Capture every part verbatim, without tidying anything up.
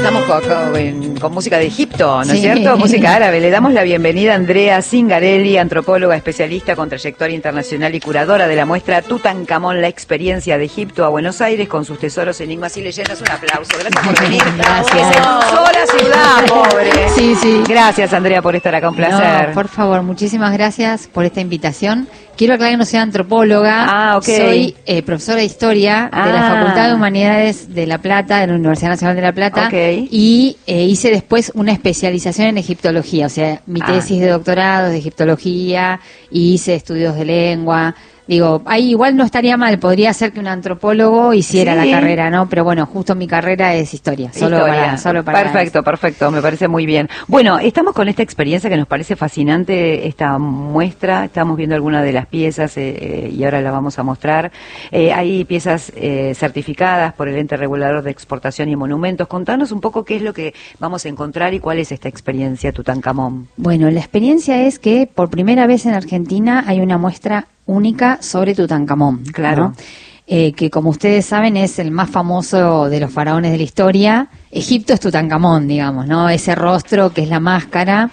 estamos con, con, con música de Egipto, ¿no es Sí. cierto? Música árabe. Le damos la bienvenida a Andrea Zingarelli, antropóloga especialista con trayectoria internacional y curadora de la muestra Tutankamón, la experiencia de Egipto, a Buenos Aires con sus tesoros, enigmas y leyendas. Un aplauso. Gracias por venir. Gracias. Se cruzó la ciudad, pobre. Sí, sí. Gracias, Andrea, por estar acá. Un placer. No, por favor, muchísimas gracias por esta invitación. Quiero aclarar que no soy antropóloga, Ah, ok. soy eh, profesora de Historia Ah. de la Facultad de Humanidades de La Plata, de la Universidad Nacional de La Plata, Ok. y eh, hice después una especialización en egiptología, o sea, mi Ah. tesis de doctorado es de egiptología, y hice estudios de lengua. Digo, ahí igual no estaría mal, podría ser que un antropólogo hiciera Sí. la carrera, ¿no? Pero bueno, justo mi carrera es historia, solo Historia. para, solo para Perfecto, perfecto, me parece muy bien. Bueno, estamos con esta experiencia que nos parece fascinante, esta muestra, estamos viendo algunas de las piezas eh, eh, y ahora la vamos a mostrar. Eh, hay piezas eh, certificadas por el Ente Regulador de Exportación y Monumentos. Contanos un poco qué es lo que vamos a encontrar y cuál es esta experiencia Tutankamón. Bueno, la experiencia es que por primera vez en Argentina hay una muestra única sobre Tutankamón. Claro. ¿no? Eh, que como ustedes saben es el más famoso de los faraones de la historia. Egipto es Tutankamón, digamos, ¿no? Ese rostro que es la máscara.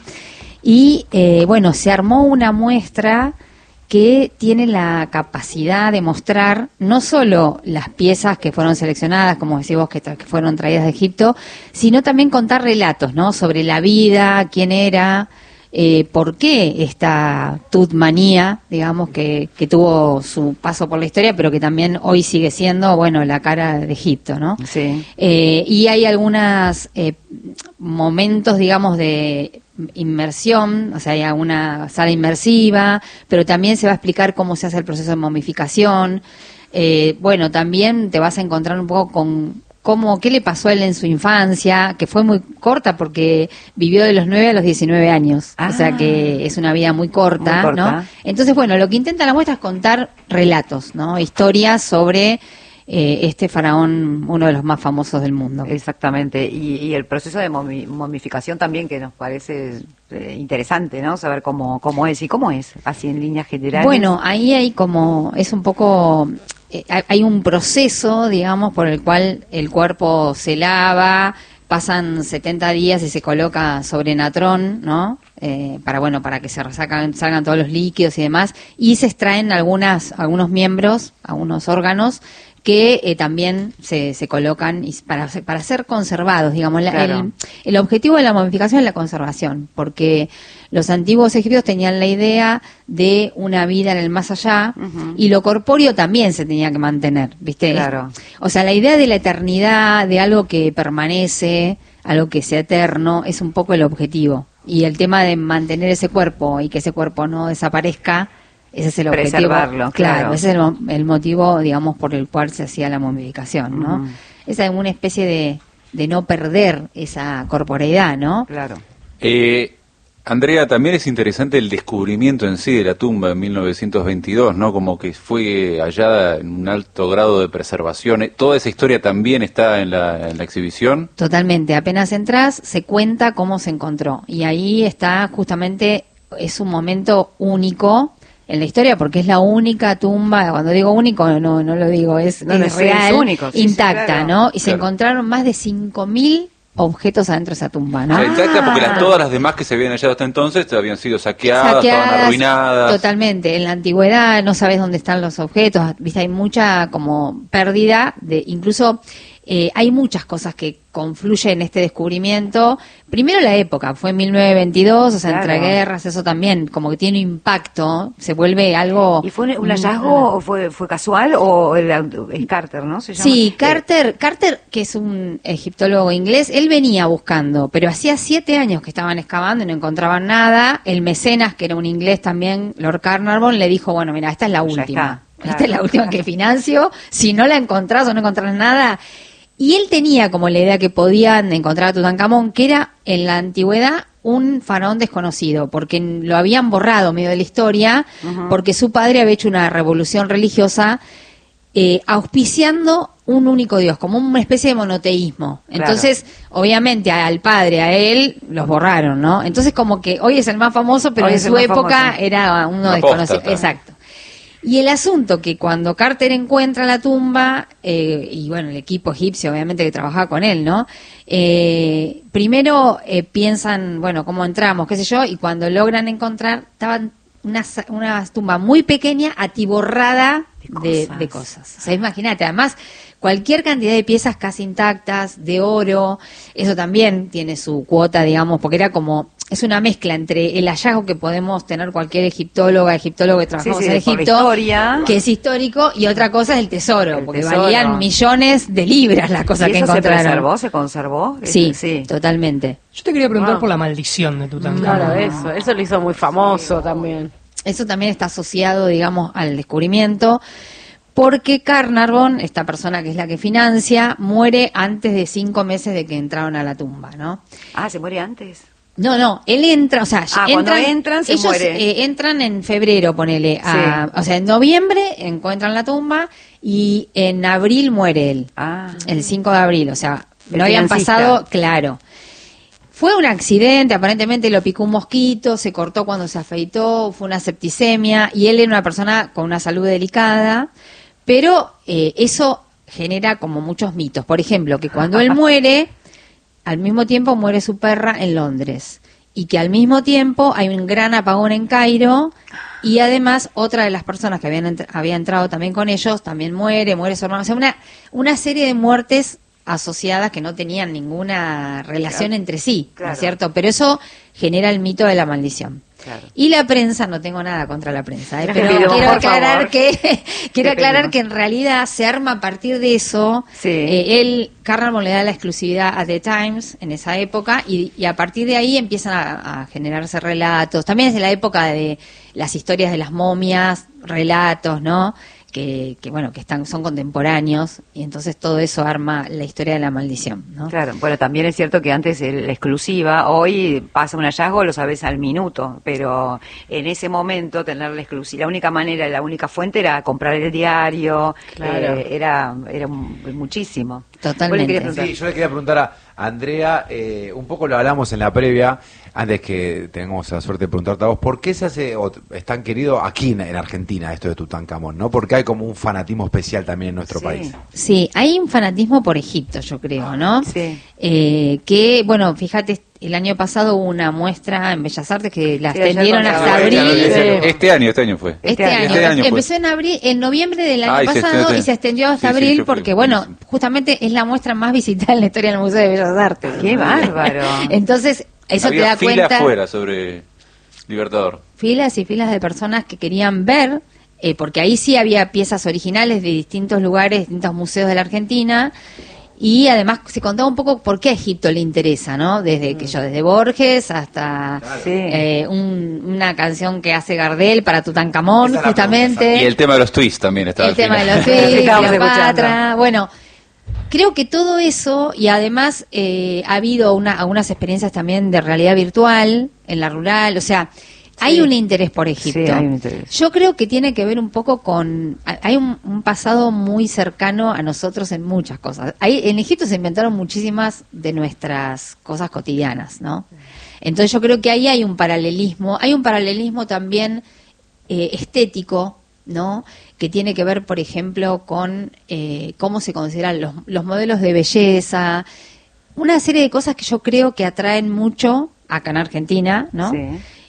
Y eh, bueno, se armó una muestra que tiene la capacidad de mostrar no solo las piezas que fueron seleccionadas, como decís vos, que, tra- que fueron traídas de Egipto, sino también contar relatos, ¿no? Sobre la vida, quién era, eh, por qué esta tutmanía, digamos, que, que tuvo su paso por la historia, pero que también hoy sigue siendo, bueno, la cara de Egipto, ¿no? Sí. Eh, y hay algunos eh, momentos, digamos, de inmersión, o sea, hay alguna sala inmersiva, pero también se va a explicar cómo se hace el proceso de momificación. Eh, bueno, también te vas a encontrar un poco con cómo, qué le pasó a él en su infancia, que fue muy corta porque vivió de los nueve a los diecinueve años, Ah. o sea que es una vida muy corta, Muy corta. ¿no? Entonces, bueno, lo que intenta la muestra es contar relatos, ¿no? Historias sobre eh, este faraón, uno de los más famosos del mundo. Exactamente, y, y el proceso de momi- momificación también que nos parece eh, interesante, ¿no? Saber cómo, cómo es y cómo es, así en líneas generales. Bueno, ahí hay como, es un poco, eh, hay- hay un proceso, digamos, por el cual el cuerpo se lava, pasan setenta días y se coloca sobre natrón, ¿no? Eh, para, bueno, para que se resacan, salgan todos los líquidos y demás, y se extraen algunas, algunos miembros, algunos órganos, que eh, también se, se colocan y para, para ser conservados, digamos. La- Claro. el, el objetivo de la momificación es la conservación, porque los antiguos egipcios tenían la idea de una vida en el más allá, Ujú. y lo corpóreo también se tenía que mantener, ¿viste? Claro. O sea, la idea de la eternidad, de algo que permanece, algo que sea eterno, es un poco el objetivo. Y el tema de mantener ese cuerpo y que ese cuerpo no desaparezca, ese es el objetivo. Preservarlo, claro. Ese es el, mo- el motivo, digamos, por el cual se hacía la momificación, ¿no? Ujú. Es una especie de, de no perder esa corporeidad, ¿no? Claro. Eh, Andrea, también es interesante el descubrimiento en sí de la tumba en mil novecientos veintidós, ¿no? Como que fue hallada en un alto grado de preservación. Eh, Toda esa historia también está en la, en la exhibición. Totalmente. Apenas entras, se cuenta cómo se encontró. Y ahí está justamente, es un momento único en la historia porque es la única tumba, cuando digo único no no lo digo, es, No, no, es es real, único, sí, sí, intacta, claro. ¿no? Y se Claro. encontraron más de cinco mil objetos adentro de esa tumba, ¿no? O sea, intacta porque Ah. las, todas las demás que se habían hallado hasta entonces habían sido saqueadas, estaban Saqueadas, arruinadas. totalmente. En la antigüedad no sabes dónde están los objetos, viste, hay mucha como pérdida de, incluso eh, hay muchas cosas que confluyen en este descubrimiento. Primero la época, fue en mil novecientos veintidós, o sea, Claro. entre guerras, eso también como que tiene impacto, se vuelve algo... ¿Y fue un, un Mm, hallazgo o fue, fue casual o el, es Carter, ¿no? ¿Se llama? Sí, Eh, Carter, Carter, que es un egiptólogo inglés, él venía buscando, pero hacía siete años que estaban excavando y no encontraban nada. El mecenas, que era un inglés también, Lord Carnarvon, le dijo, bueno, mira, esta es la Ya última. está, Esta claro. es la última que financio. Si no la encontrás o no encontrás nada... Y él tenía como la idea que podían encontrar a Tutankamón, que era en la antigüedad un faraón desconocido, porque lo habían borrado medio de la historia, Ujú. porque su padre había hecho una revolución religiosa eh, auspiciando un único Dios, como una especie de monoteísmo. Claro. Entonces, obviamente, al padre, a él, los borraron, ¿no? Entonces, como que hoy es el más famoso, pero Hoy en es el su más época famoso. era uno Una desconocido. apóstata. Exacto. Y el asunto que cuando Carter encuentra la tumba, eh, y bueno, el equipo egipcio obviamente que trabajaba con él, ¿no? Eh, primero eh, piensan, bueno, cómo entramos, qué sé yo, y cuando logran encontrar, estaban una, una tumba muy pequeña, atiborrada de, de cosas. O sea, imagínate, además, cualquier cantidad de piezas casi intactas, de oro, eso también tiene su cuota, digamos, porque era como, es una mezcla entre el hallazgo que podemos tener cualquier egiptóloga, egiptólogo que trabajamos sí, sí, en Egipto, historia, que es histórico, y otra cosa es el tesoro, el porque tesoro. valían millones de libras las cosas ¿Y que eso encontraron. se preservó, se conservó? Sí, sí, totalmente. Yo te quería preguntar Ah. por la maldición de Tutankamón. Claro, eso, eso lo hizo muy famoso también. Eso también está asociado, digamos, al descubrimiento, porque Carnarvon, esta persona que es la que financia, muere antes de cinco meses de que entraron a la tumba, ¿no? Ah, ¿se muere antes? No, no, él entra, o sea, Ah, cuando entran, se ellos muere. eh, entran en febrero, ponele, a, o sea, en noviembre encuentran la tumba y en abril muere él, Ah. el cinco de abril, o sea, El no habían financista. pasado, claro. Fue un accidente, aparentemente lo picó un mosquito, se cortó cuando se afeitó, fue una septicemia, y él era una persona con una salud delicada, pero eh, eso genera como muchos mitos. Por ejemplo, que cuando él muere, al mismo tiempo muere su perra en Londres, y que al mismo tiempo hay un gran apagón en Cairo, y además otra de las personas que habían entr- había entrado también con ellos también muere, muere su hermano. O sea, una, una serie de muertes asociadas que no tenían ninguna relación Claro. entre sí, ¿no Claro. es cierto? Pero eso genera el mito de la maldición. Claro. Y la prensa, no tengo nada contra la prensa, ¿eh? Te pero pedimos, quiero por aclarar favor. que quiero Te aclarar pedimos. que en realidad se arma a partir de eso. Sí. Eh, él, Carnarvon le da la exclusividad a The Times en esa época y, y a partir de ahí empiezan a, a generarse relatos. También es de la época de las historias de las momias, relatos, ¿no? Que, que bueno, que están son contemporáneos y entonces todo eso arma la historia de la maldición, ¿no? Claro, bueno, también es cierto que antes el- la exclusiva, hoy pasa un hallazgo, lo sabes al minuto, pero en ese momento tener la exclusiva, la única manera, la única fuente era comprar el diario, Claro. eh, era era mu- muchísimo. Totalmente. ¿Vos le querías preguntar? Sí, yo le quería preguntar a Andrea, eh, un poco lo hablamos en la previa, antes que tengamos la suerte de preguntarte a vos, ¿por qué se hace, o es tan querido aquí en, en Argentina esto de Tutankamón, ¿no? Porque hay como un fanatismo especial también en nuestro Sí. país. Sí, hay un fanatismo por Egipto, yo creo, ¿no? Sí. Eh, que, bueno, fíjate, el año pasado hubo una muestra en Bellas Artes que la Sí, ayer extendieron contaba. hasta Ah, abril. claro, ese- Sí. Este año, este año fue. Este, Este año, año. Este año fue. empezó en abril, en noviembre del año Ah, y se pasado extendió. y se extendió hasta Sí, sí, abril yo fui. porque, bueno, Buenísimo. justamente es la muestra más visitada en la historia del Museo de Bellas Artes. ¡Qué bárbaro! Entonces, eso Había te da fila cuenta. afuera sobre Libertador. Filas y filas de personas que querían ver, eh, porque ahí sí había piezas originales de distintos lugares, distintos museos de la Argentina, y además se contaba un poco por qué a Egipto le interesa, ¿no? Desde que yo, desde Borges hasta Sí. eh, un- una canción que hace Gardel para Tutankamón, Esa es la justamente. Y el tema de los twists también estaba El al tema de final. los Sí, Fis, estábamos Cleopatra, escuchando. bueno, creo que todo eso, y además eh, ha habido una, algunas experiencias también de realidad virtual en la rural, o sea, hay un interés por Egipto. Sí, hay un interés. Yo creo que tiene que ver un poco con... Hay un, un pasado muy cercano a nosotros en muchas cosas. Ahí, en Egipto se inventaron muchísimas de nuestras cosas cotidianas, ¿no? Entonces yo creo que ahí hay un paralelismo. Hay un paralelismo también eh, estético, ¿no? Que tiene que ver, por ejemplo, con eh, cómo se consideran los, los modelos de belleza. Una serie de cosas que yo creo que atraen mucho acá en Argentina, ¿no? Sí.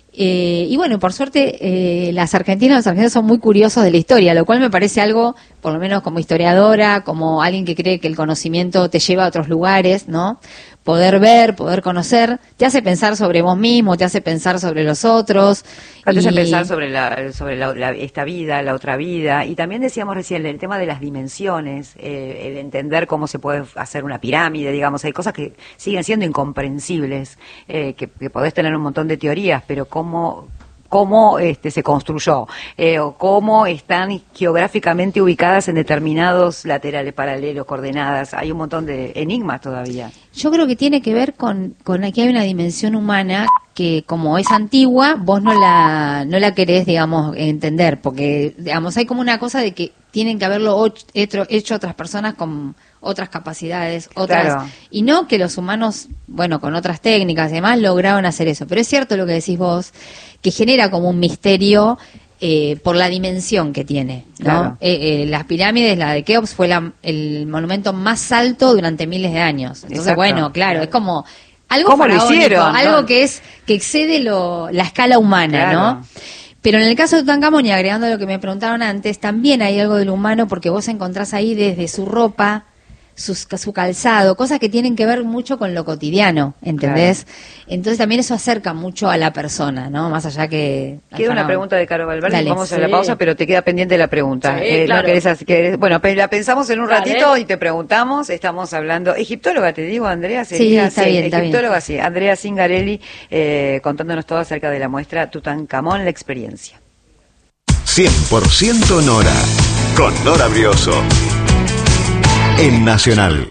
Eh, y bueno, por suerte, eh, las argentinas, los argentinos son muy curiosos de la historia, lo cual me parece algo, por lo menos como historiadora, como alguien que cree que el conocimiento te lleva a otros lugares, ¿no? Poder ver, poder conocer, te hace pensar sobre vos mismo, te hace pensar sobre los otros. Te hace y- pensar sobre la, sobre la- la- esta vida, la otra vida, y también decíamos recién el tema de las dimensiones, eh, el entender cómo se puede hacer una pirámide, digamos, hay cosas que siguen siendo incomprensibles, eh, que, que podés tener un montón de teorías, pero cómo cómo este, se construyó, eh, o cómo están geográficamente ubicadas en determinados laterales, paralelos, coordenadas, hay un montón de enigmas todavía. Yo creo que tiene que ver con, con aquí hay una dimensión humana que como es antigua, vos no la, no la querés, digamos, entender, porque, digamos, hay como una cosa de que tienen que haberlo och- hecho, hecho otras personas con otras capacidades, otras, Claro. y no que los humanos, bueno, con otras técnicas y demás, lograron hacer eso. Pero es cierto lo que decís vos, que genera como un misterio eh, por la dimensión que tiene, ¿no? Claro. Eh, eh, las pirámides, la de Keops fue la, el monumento más alto durante miles de años. Entonces, Exacto. bueno, claro, es como algo ¿Cómo lo faraónico, hicieron, algo no? que es que excede lo, la escala humana, Claro. ¿no? Pero en el caso de Tutankamón, y agregando lo que me preguntaron antes, también hay algo del humano porque vos encontrás ahí desde su ropa, su, su calzado, cosas que tienen que ver mucho con lo cotidiano, ¿entendés? Entonces también eso acerca mucho a la persona, ¿no? Más allá que... al Queda una faraón. pregunta de Caro Valverde, Dale. vamos a la Sí. pausa, pero te queda pendiente la pregunta. Sí, Eh, ¿no claro. querés hacer- querés- bueno, pe- la pensamos en un Dale. ratito y te preguntamos. Estamos hablando, egiptóloga, te digo, Andrea, sería, Sí, está bien, está bien. egiptóloga, sí. Andrea Zingarelli, eh, contándonos todo acerca de la muestra Tutankamón, la experiencia. cien por ciento Nora, con Nora Brioso. En Nacional.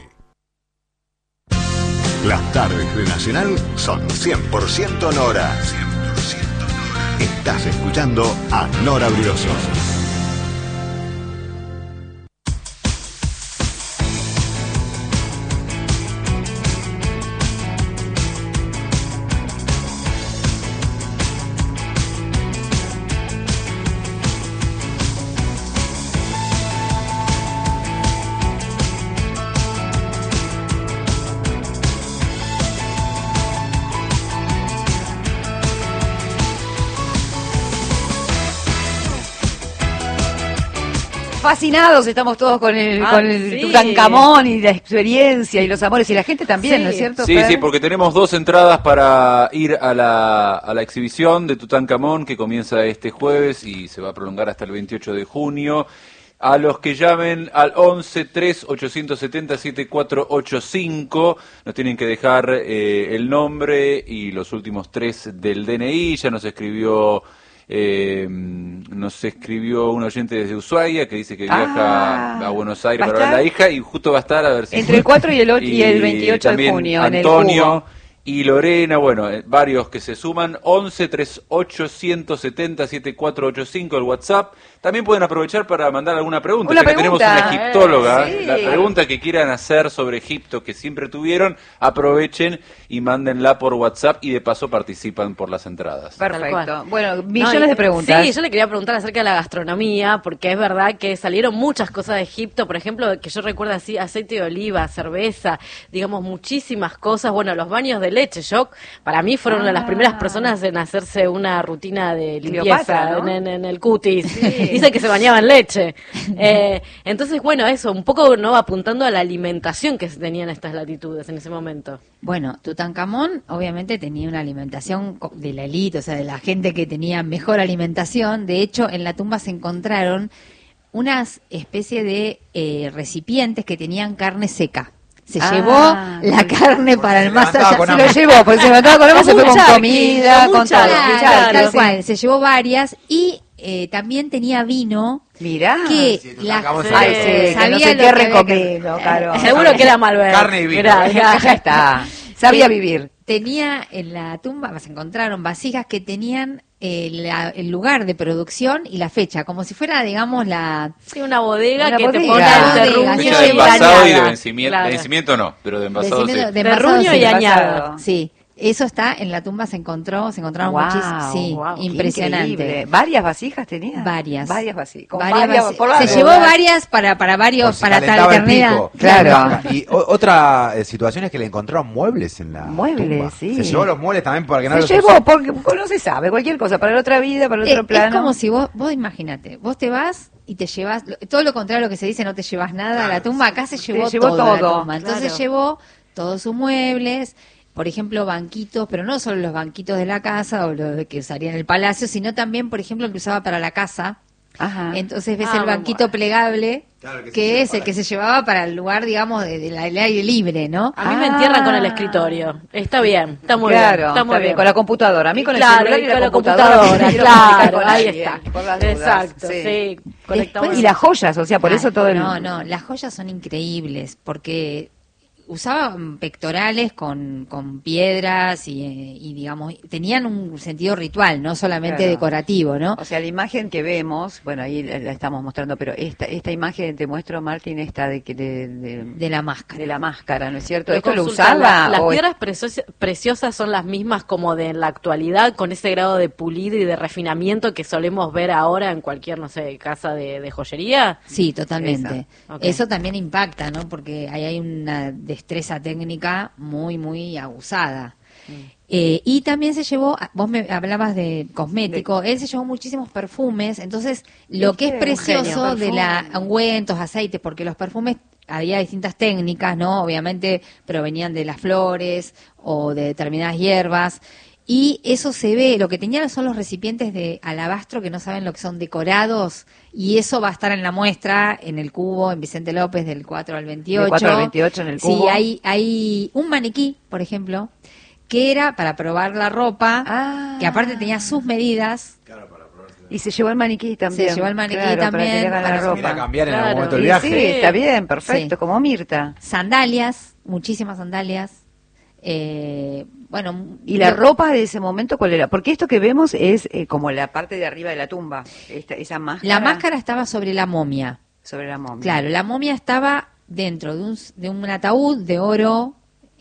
Las tardes de Nacional son cien por ciento Nora. cien por ciento Nora. Estás escuchando a Nora Brioso. Fascinados estamos todos con el, Ah, con el sí. Tutankamón y la experiencia y los amores y la gente también, Sí. ¿no es cierto? Sí, Fer? sí, porque tenemos dos entradas para ir a la, a la exhibición de Tutankamón que comienza este jueves y se va a prolongar hasta el veintiocho de junio. A los que llamen al once tres ochocientos setenta setenta y cuatro ochenta y cinco nos tienen que dejar eh, el nombre y los últimos tres del D N I. Ya nos escribió eh, nos escribió un oyente desde Ushuaia que dice que viaja Ah, a Buenos Aires ¿va a para ver a la estar? hija y justo va a estar a ver si Entre el cuatro y el ocho- y el veintiocho de también junio, en el Antonio Cubo. y Lorena, bueno, eh, varios que se suman, once tres ochocientos setenta setenta y cuatro ochenta y cinco el WhatsApp. También pueden aprovechar para mandar alguna pregunta, Una ya que tenemos pregunta. una egiptóloga, Eh, sí. la pregunta que quieran hacer sobre Egipto que siempre tuvieron, aprovechen y mándenla por WhatsApp y de paso participan por las entradas. Tal Perfecto. cual. Bueno, millones No, y- de preguntas. Sí, yo le quería preguntar acerca de la gastronomía, porque es verdad que salieron muchas cosas de Egipto, por ejemplo, que yo recuerdo así, aceite de oliva, cerveza, digamos, muchísimas cosas. Bueno, los baños de leche, yo, para mí fueron una de las Ah. primeras personas en hacerse una rutina de limpieza Cleopatra, ¿no? en, en- en el cutis. Dice que se bañaba en leche. Eh, entonces, bueno, eso, un poco no apuntando a la alimentación que se tenía en estas latitudes en ese momento. Bueno, Tutankamón obviamente tenía una alimentación co- de la élite, o sea, de la gente que tenía mejor alimentación. De hecho, en la tumba se encontraron unas especie de eh, recipientes que tenían carne seca. Se Ah, llevó la carne para el más levantaba allá. con Se hambre. lo Se lo llevó, porque se levantaba con hambre, se fue con Mucha comida, riqueza, con mucha todo. riqueza. Claro, Claro, tal sí. cual. Se llevó varias y eh, también tenía vino Mirá. que sí, la Tutankamón Sí. Ay, sí, que no sabía sé lo qué que había recomiendo, que- Caro. Seguro que era Malbec. Carne y vino. Mirá, Ya está. Sabía Eh, vivir. Tenía en la tumba, se encontraron vasijas que tenían eh, la- el lugar de producción y la fecha, como si fuera, digamos, la... Sí, una bodega Una que te bodega. pone el Bodega, terruño sí, Fecha de sí, envasado y de dañada. vencimiento, Claro. de vencimiento no, pero de envasado sí. de Terruño envasado, y sí. añado. Sí, eso está en la tumba, se encontró, se encontraron Guau, muchísimas, sí, guau, qué impresionante. Increíble. ¿Varias vasijas tenía? Varias. Varias vasijas. Con Varias varias- vasi- por la se duda. llevó varias para, para varios, Por si para tal calentaba el eternidad. pico. Claro. Y o- otra eh, situación es que le encontraron muebles en la Muebles, tumba. sí. Se llevó los muebles también para que no Se los llevó, usara. porque no se sabe, cualquier cosa, para la otra vida, para el Eh, otro plano. Es como si vos, vos imagínate, vos te vas y te llevas, lo- todo lo contrario a lo que se dice, no te llevas nada a la tumba, acá se llevó, llevó todo, a la todo, tumba. Entonces claro. llevó todos sus muebles, por ejemplo, banquitos, pero no solo los banquitos de la casa o los que usaría en el palacio, sino también, por ejemplo, el que usaba para la casa. Ajá. Entonces ves Ah, el banquito bueno. plegable, Claro, que se que lleva es el para- que se llevaba para el lugar, digamos, de- del aire libre, ¿no? A mí me Ah. entierran con el escritorio. Está bien, está muy Claro, bien. Está muy bien. con la computadora. A mí con el Claro, celular y y la con la computadora. computadora, no quiero comunicar claro, con ahí nadie, está. por las dudas, Exacto, sí. sí. Conectamos. Y las joyas, o sea, por Ah, eso todo el... No, no, las joyas son increíbles, porque usaban pectorales con, con piedras y, y, digamos, tenían un sentido ritual, no solamente Claro. decorativo, ¿no? O sea, la imagen que vemos, bueno, ahí la, la estamos mostrando, pero esta esta imagen te muestro, Martín, esta de que de, de, De la máscara. de la máscara, ¿no es cierto? Pero ¿Esto lo consulta, usaba? la- Las o- piedras precios- preciosas son las mismas como de la actualidad, con ese grado de pulido y de refinamiento que solemos ver ahora en cualquier, no sé, casa de, de joyería. Sí, totalmente. Esa, ok. Eso también impacta, ¿no? Porque ahí hay una destreza técnica muy, muy abusada. Mm. Eh, y también se llevó, vos me hablabas de cosmético, él se llevó muchísimos perfumes, entonces lo que es Este, un genio, precioso de la perfume. ungüentos, aceites, porque los perfumes había distintas técnicas, ¿no? Obviamente provenían de las flores o de determinadas hierbas. Y eso se ve, lo que tenían son los recipientes de alabastro que no saben lo que son decorados, y eso va a estar en la muestra, en el cubo, en Vicente López, del cuatro al veintiocho. Del cuatro al veintiocho en el Sí, cubo. hay, hay un maniquí, por ejemplo, que era para probar la ropa, Ah. que aparte tenía sus medidas. Y se llevó el maniquí también. Se llevó el maniquí claro, para que también, le hagan para la que Mira, ropa. cambiar en Claro. algún momento del Y viaje. sí, está bien, perfecto, Sí. como Mirta. Sandalias, muchísimas sandalias. Eh, bueno, ¿Y la yo- ropa de ese momento cuál era? Porque esto que vemos es eh, como la parte de arriba de la tumba, esta, esa máscara. La máscara estaba sobre la momia. sobre la momia. Claro, la momia estaba dentro de un, de un ataúd de oro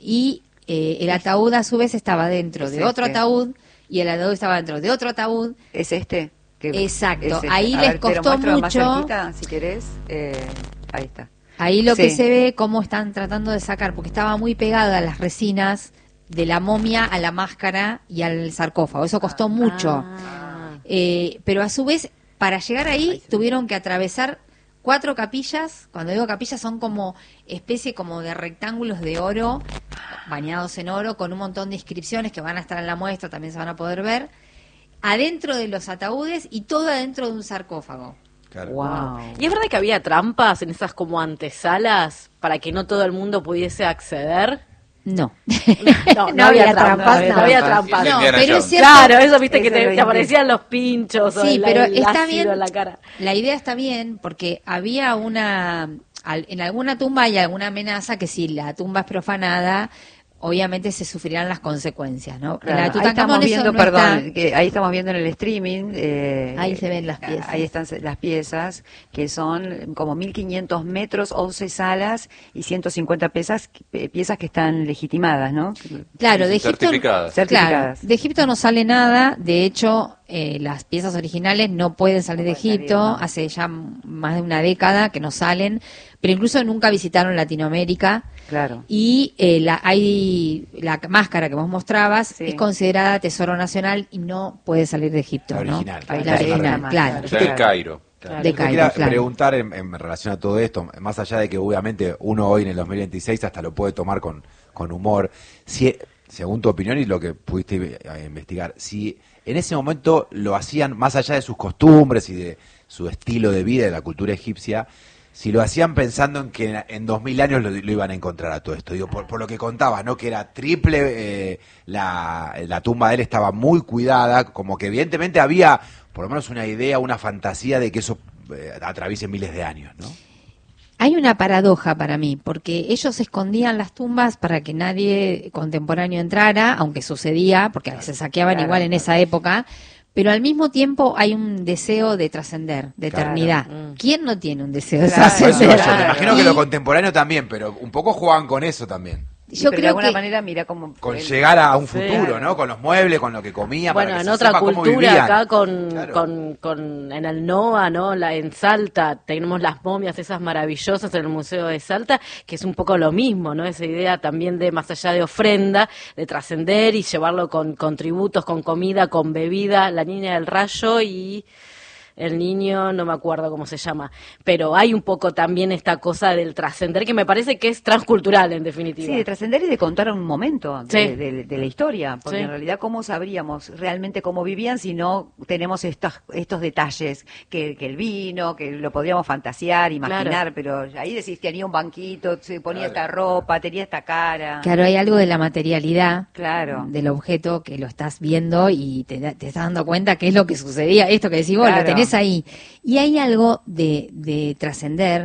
y eh, el ataúd a su vez estaba dentro Es de otro este. ataúd y el ataúd estaba dentro de otro ataúd. ¿Es este? Que- Exacto, es este. ahí A les ver, te lo costó muestro más mucho. cerquita, si querés. Eh, ahí está. Ahí lo Sí. que se ve cómo están tratando de sacar, porque estaba muy pegada a las resinas de la momia a la máscara y al sarcófago. Eso costó mucho. Ah. Eh, pero a su vez, para llegar ahí, tuvieron que atravesar cuatro capillas. Cuando digo capillas, son como especie como de rectángulos de oro, bañados en oro, con un montón de inscripciones que van a estar en la muestra, también se van a poder ver, adentro de los ataúdes y todo adentro de un sarcófago. Claro. Wow. ¿Y es verdad que había trampas en esas como antesalas para que no todo el mundo pudiese acceder? No. No, No había trampas, no, no. había trampas. trampas. No, No, Indiana pero es Jones. cierto. Claro, eso viste que Eso te, lo te indi- aparecían los pinchos o Sí, el, pero el está ácido bien. en la cara. La idea está bien porque había una, al- en alguna tumba hay alguna amenaza que si la tumba es profanada, obviamente se sufrirán las consecuencias, ¿no? Claro, En la ahí Tutankamón estamos eso viendo, no perdón, está. que ahí estamos viendo en el streaming. eh, Ahí se ven las piezas. Ahí están las piezas, que son como mil quinientos metros, once salas y ciento cincuenta piezas, eh, piezas que están legitimadas, ¿no? Claro, de Egipto, Certificadas. claro, Certificadas. de Egipto no sale nada. De hecho, eh, las piezas originales no pueden salir de No pueden Egipto. salir, ¿no? Hace ya más de una década que no salen, pero incluso nunca visitaron Latinoamérica. Claro. Y eh, la, hay la máscara que vos mostrabas Sí. es considerada tesoro nacional y no puede salir de Egipto, La ¿no? original. Ahí La está, original, la claro. máscara. Está en el Cairo. Claro. De Yo te Cairo, quería claro. preguntar en, en relación a todo esto, más allá de que obviamente uno hoy en el dos mil veintiséis hasta lo puede tomar con, con humor, si, según tu opinión y lo que pudiste eh, investigar, si en ese momento lo hacían más allá de sus costumbres y de su estilo de vida, de la cultura egipcia, si lo hacían pensando en que en, en dos mil años lo, lo iban a encontrar a todo esto. Digo, por, por lo que contabas, ¿no? Que era triple, eh, la, la tumba de él estaba muy cuidada, como que evidentemente había por lo menos una idea, una fantasía de que eso eh, atraviese miles de años, ¿no? Hay una paradoja para mí, porque ellos escondían las tumbas para que nadie contemporáneo entrara, aunque sucedía, porque se saqueaban Claro, igual en claro. esa época, pero al mismo tiempo hay un deseo de trascender, de Claro. eternidad. Mm. ¿Quién no tiene un deseo de Claro, Por eso trascender? yo me imagino que Y lo contemporáneo también, pero un poco juegan con eso también. Sí, yo pero de creo alguna que manera mira cómo Con él- llegar a un Sí. futuro, ¿no? Con los muebles, con lo que comía, Bueno, para que en se otra sepa cómo cultura vivían. acá con, Claro. con, con en el NOA, ¿no? La, en Salta tenemos las momias esas maravillosas en el Museo de Salta, que es un poco lo mismo, ¿no? Esa idea también de más allá de ofrenda, de trascender y llevarlo con, con tributos, con comida, con bebida, la niña del rayo y el niño, no me acuerdo cómo se llama, pero hay un poco también esta cosa del trascender que me parece que es transcultural en definitiva. Sí, de trascender y de contar un momento de, Sí. de- de la historia, porque Sí. en realidad cómo sabríamos realmente cómo vivían si no tenemos estos estos detalles, que, que el vino, que lo podríamos fantasear, imaginar, Claro. pero ahí decís tenía un banquito, se ponía Claro. esta ropa, tenía esta cara. Claro, hay algo de la materialidad Claro. del objeto que lo estás viendo y te, da- te estás dando cuenta qué es lo que sucedía, esto que decís vos, Claro. lo tenés ahí. Y hay algo de, de trascender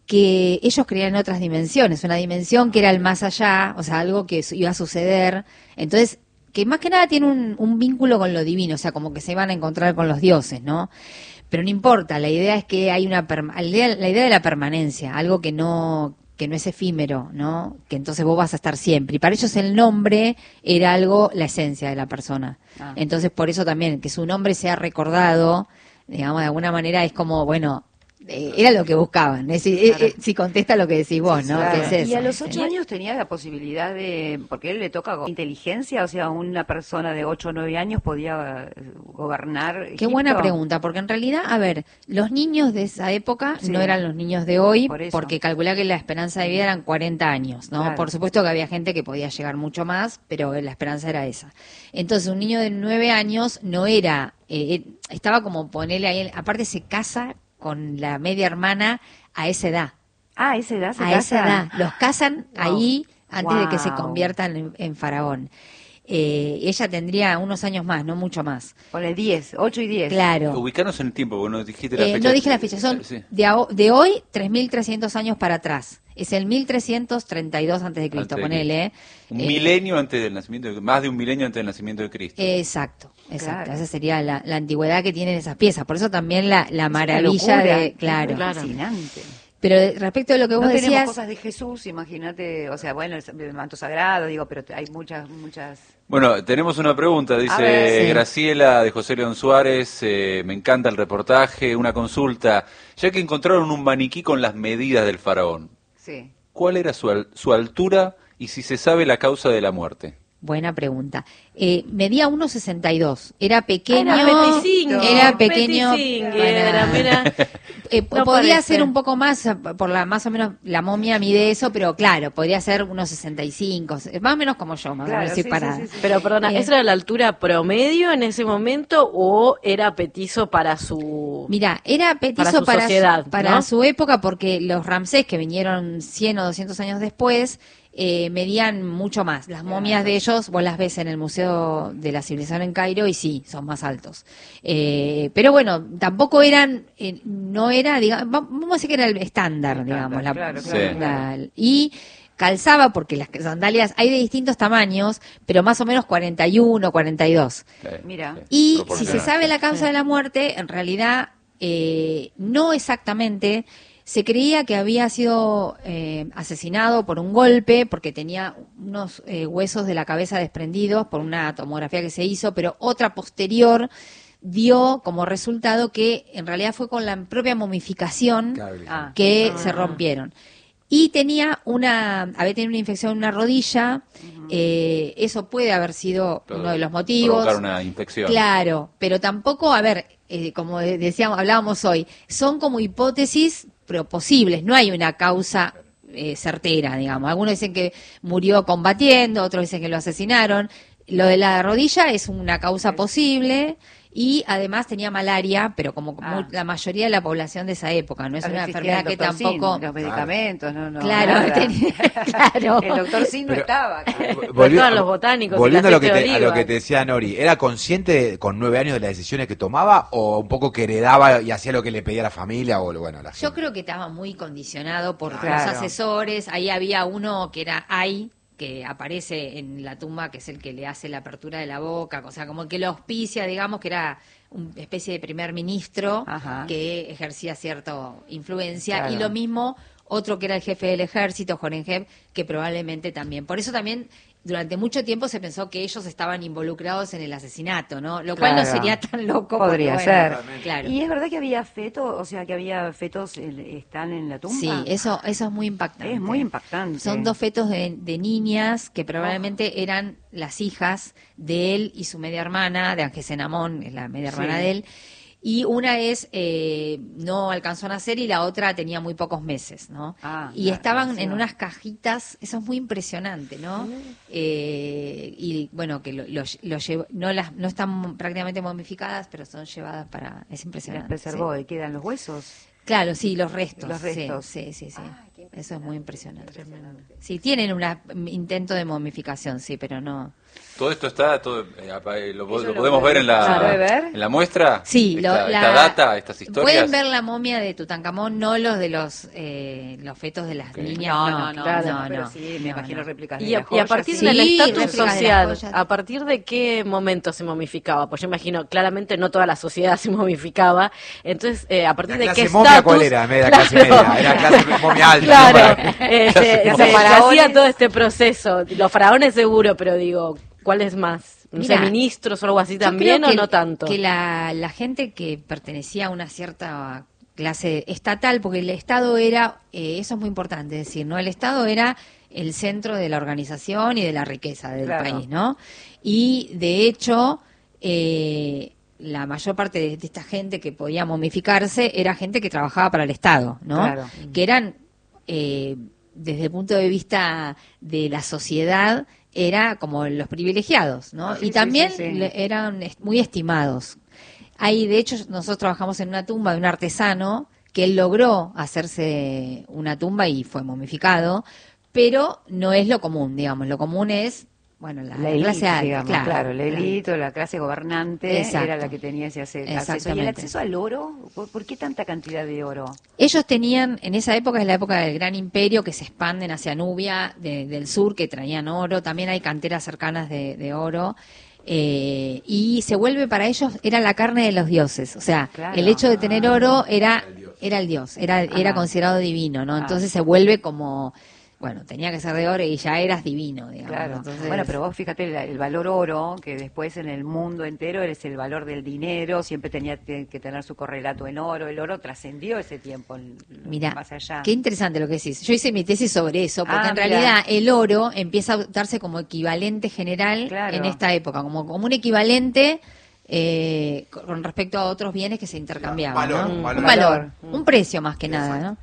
que ellos creían en otras dimensiones, una dimensión que era el más allá, o sea, algo que iba a suceder. Entonces, que más que nada tiene un, un vínculo con lo divino, o sea, como que se iban a encontrar con los dioses, ¿no? Pero no importa, la idea es que hay una perma- la idea, la idea de la permanencia, algo que no que no es efímero, ¿no? Que entonces vos vas a estar siempre. Y para ellos el nombre era algo, la esencia de la persona. Ah. Entonces, por eso también, que su nombre sea recordado, digamos, de alguna manera es como, bueno, eh, era lo que buscaban. Es decir, Claro. eh, eh, si contesta lo que decís vos, ¿no? Claro. ¿Qué es Y eso? a los ocho Sí. años tenía la posibilidad de, porque a él le toca go- inteligencia, o sea, una persona de ocho o nueve años podía eh, gobernar Qué Egipto. buena pregunta, porque en realidad, a ver, los niños de esa época Sí. no eran los niños de hoy, Por eso. porque calculá que la esperanza de vida eran cuarenta años, ¿no? Claro. Por supuesto que había gente que podía llegar mucho más, pero la esperanza era esa. Entonces, un niño de nueve años no era, eh, eh, estaba como ponerle ahí, aparte se casa con la media hermana a esa edad. Ah, a esa edad se A casa. esa edad. Los casan Wow. ahí antes de que se Wow. conviertan en, en faraón. Eh, ella tendría unos años más, no mucho más. Pone diez, ocho y diez. Claro. Ubicanos en el tiempo, porque no dijiste la Eh, fecha. no dije la fecha, son Sí. de, a- de hoy tres mil trescientos años para atrás. Es el mil trescientos treinta y dos antes de Cristo, Antes de ponele. ¿eh? Un Eh, milenio antes del nacimiento, de- más de un milenio antes del nacimiento de Cristo. Exacto, exacto. Claro. Esa sería la, la antigüedad que tienen esas piezas. Por eso también la, la Es una maravilla locura, de... es Claro. muy fascinante. Pero de- respecto a lo que vos No tenemos decías... cosas de Jesús, imagínate, o sea, bueno, el, el manto sagrado, digo, pero hay muchas, muchas... Bueno, tenemos una pregunta, dice ver, sí. Graciela de José León Suárez, eh, me encanta el reportaje, una consulta, ya que encontraron un maniquí con las medidas del faraón, Sí. ¿cuál era su, al- su altura y si se sabe la causa de la muerte? Buena pregunta. Eh, medía uno sesenta y dos. Era pequeño. Era peticingui, Era pequeño. peticingui, para- era, mira. Eh, No podría parece. ser un poco más, por la más o menos, la momia mide eso, pero claro, podría ser unos sesenta y cinco, más o menos como yo, más Claro, o menos, estoy sí, parada. sí, sí, sí. Pero perdona, Eh, ¿esa era la altura promedio en ese momento o era petizo para su... Mira, era petizo Para su para, sociedad, su, para ¿no? su época porque los Ramsés, que vinieron cien o doscientos años después, eh, medían mucho más. Las momias de ellos, vos las ves en el Museo de la Civilización en Cairo y sí, son más altos. Eh, pero bueno, tampoco eran, eh, no era, digamos, vamos a decir que era el estándar, digamos. La, claro, claro, la- claro. y calzaba, porque las sandalias hay de distintos tamaños, pero más o menos cuarenta y uno, cuarenta y dos. Eh, Mira. sí, Y si proporcional. se sabe la causa de la muerte, en realidad eh, no exactamente. Se creía que había sido eh, asesinado por un golpe, porque tenía unos eh, huesos de la cabeza desprendidos por una tomografía que se hizo, pero otra posterior dio como resultado que en realidad fue con la propia momificación Claro, Ah. que Ah. se rompieron. Y tenía una, había tenido una infección en una rodilla, eh, eso puede haber sido Todo- uno de los motivos. Provocar una infección. Claro, pero tampoco, a ver, eh, como de- decíamos, hablábamos hoy, son como hipótesis pero posibles, no hay una causa eh, certera, digamos. Algunos dicen que murió combatiendo, otros dicen que lo asesinaron. Lo de la rodilla es una causa posible y además tenía malaria, pero como Ah. mu- la mayoría de la población de esa época, no es No una existía enfermedad el que doctor Sin, tampoco... los medicamentos, no, no. Claro, nada. tenía- claro. El doctor Sin no Pero- estaba acá. estaban los botánicos y Volviendo a el lo, que aceite te, de a lo oliva. que te decía Nori, ¿era consciente de- con nueve años de las decisiones que tomaba o un poco que heredaba y hacía lo que le pedía la familia o bueno, la Yo gente? creo que estaba muy condicionado por Claro. los asesores. Ahí había uno que era Ay, que aparece en la tumba, que es el que le hace la apertura de la boca, o sea, como que lo auspicia, digamos, que era una especie de primer ministro Ajá. que ejercía cierta influencia. Claro. Y lo mismo otro que era el jefe del ejército, Horemheb, que probablemente también. Por eso también durante mucho tiempo se pensó que ellos estaban involucrados en el asesinato, ¿no? Lo cual no Claro. sería tan loco. porque, Podría bueno, ser. Claro. ¿Y es verdad que había fetos, o sea, que había fetos eh, están en la tumba? Sí, eso, eso es muy impactante. Es muy impactante. Son dos fetos de, de niñas que probablemente eran las hijas de él y su media hermana, de Angesenamón, es la media hermana Sí. de él. Y una es, eh, no alcanzó a nacer y la otra tenía muy pocos meses, ¿no? Ah, y la- estaban la- en unas cajitas, eso es muy impresionante, ¿no? Eh, y bueno, que lo, lo, lo llevo- no, las, no están prácticamente momificadas, pero son llevadas para... Es Se las impresionante. preservó sí. y quedan los huesos. Claro, sí, los restos. Los sí, restos. Sí, sí, sí. Ay, qué Eso es muy impresionante. Sí, tienen un intento de momificación, sí, pero no. Todo esto está, todo, eh, lo, lo Eso podemos lo ver en la, ¿Claro? ver? en la muestra. Sí, esta, lo, la, esta data, estas historias. Pueden ver la momia de Tutankamón, no los de los eh, los fetos de las Okay. niñas. No, No, no, no, claro, no, pero no, sí, me no, imagino no. réplicas de Y a, las y a joyas, partir sí. del Sí, estatus réplicas de las social, joyas. ¿a partir de qué momento se momificaba? Pues yo imagino, claramente no toda la sociedad se momificaba. Entonces, eh, ¿a partir ¿La de clase qué momia estatus? cuál era? En vez de la clase media, era clase momia alta. Claro, ¿no? eh, se, se- Los se faraones. hacía todo este proceso. Los faraones seguro, pero digo, ¿cuál es más? No sé, Mira, ministros o algo así Yo también creo o que- no tanto. Que la, la gente que pertenecía a una cierta clase estatal, porque el Estado era, eh, eso es muy importante decir, ¿no? El Estado era el centro de la organización y de la riqueza del Claro. país, ¿no? Y de hecho, eh, la mayor parte de, de esta gente que podía momificarse era gente que trabajaba para el Estado, ¿no? Claro. Que eran, eh, desde el punto de vista de la sociedad, era como los privilegiados, ¿no? Ah, sí, y sí, también sí, sí. le- eran est- muy estimados. Ahí, de hecho, nosotros trabajamos en una tumba de un artesano que él logró hacerse una tumba y fue momificado, pero no es lo común, digamos. Lo común es, bueno, la, La la élite, clase alta, digamos, claro. claro, la claro. élite o la clase gobernante Exacto. era la que tenía ese ace- acceso. ¿Y el Exactamente. acceso al oro? ¿Por, por qué tanta cantidad de oro? Ellos tenían, en esa época, es la época del gran imperio, que se expanden hacia Nubia de- del sur, que traían oro. También hay canteras cercanas de, de oro. Eh, y se vuelve para ellos, era la carne de los dioses. O sea, Claro. el hecho de tener oro era, era el dios, era, era Ajá. considerado divino, ¿no? Ah. Entonces se vuelve como, bueno, tenía que ser de oro y ya eras divino, digamos. Claro. Entonces, Bueno, pero vos fíjate la- el valor oro, que después en el mundo entero es el valor del dinero, siempre tenía te- que tener su correlato en oro. El oro trascendió ese tiempo el- Mira, más allá. qué interesante lo que decís. Yo hice mi tesis sobre eso, porque Ah, en mira. realidad el oro empieza a darse como equivalente general Claro. en esta época, como, como un equivalente eh, con respecto a otros bienes que se intercambiaban. valor, ¿no? un valor. Un valor, Mm. un precio más que nada, ¿no?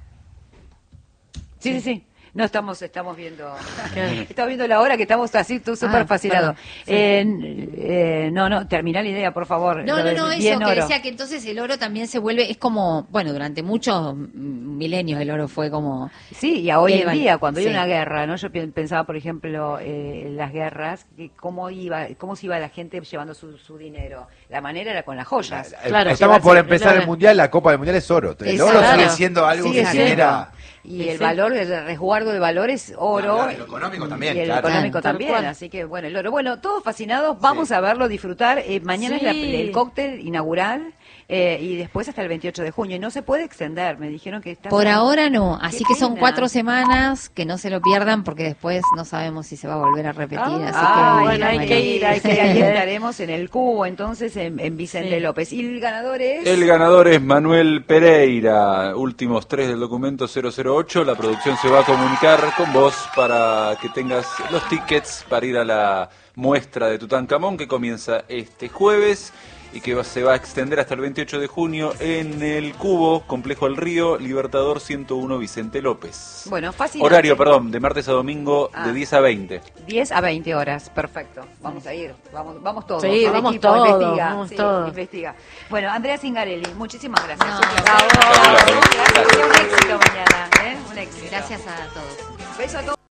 Sí, sí, sí. No, estamos estamos viendo estamos viendo la hora que estamos así, tú súper Ah, fascinado. perdón. Eh, eh, no, no, termina la idea, por favor. No, Lo no, de no, eso, bien que oro. decía que entonces el oro también se vuelve, es como, bueno, durante muchos mm, milenios el oro fue como... Sí, y a hoy en Evan, día, cuando hay sí. una guerra, ¿no? Yo pi- pensaba, por ejemplo, eh, en las guerras, que cómo iba cómo se iba la gente llevando su, su dinero. La manera era con las joyas. Eh, Claro, Estamos por llevarse- empezar el claro. mundial, la Copa del Mundial es oro. El oro Exacto. sigue siendo algo Sigue que siendo. genera. Y Sí, el sí. valor, el resguardo de valores, oro. Claro, y lo económico también, Y el claro. económico Tal también. cual. Así que, bueno, el oro. Bueno, todos fascinados. Vamos a verlo, disfrutar. Eh, mañana Sí. es la- el cóctel inaugural. eh, y después hasta el veintiocho de junio. Y no se puede extender. Me dijeron que está. Por ahora no, así Qué que son pena. cuatro semanas, que no se lo pierdan porque después no sabemos si se va a volver a repetir. Ah, así Ah, que, bueno, hay bueno. que ir, hay que ir. Ahí estaremos en el cubo, entonces, en, en Vicente Sí. López. Y el ganador es. El ganador es Manuel Pereira, últimos tres del documento cero cero ocho. La producción se va a comunicar con vos para que tengas los tickets para ir a la muestra de Tutankamón que comienza este jueves y que va- se va a extender hasta el veintiocho de junio en el Cubo, Complejo El Río, Libertador ciento uno Vicente López. Bueno, fácil. Horario, perdón, de martes a domingo Ah. de diez a veinte. diez a veinte horas, perfecto. Vamos a ir, vamos, vamos todos. Sí, el vamos equipo todos, investiga, vamos sí, todos. investiga. Bueno, Andrea Zingarelli, muchísimas gracias. No, Un placer. bravo. Gracias, Gracias. un éxito mañana, ¿eh? Un éxito. Gracias a todos. Beso a todos.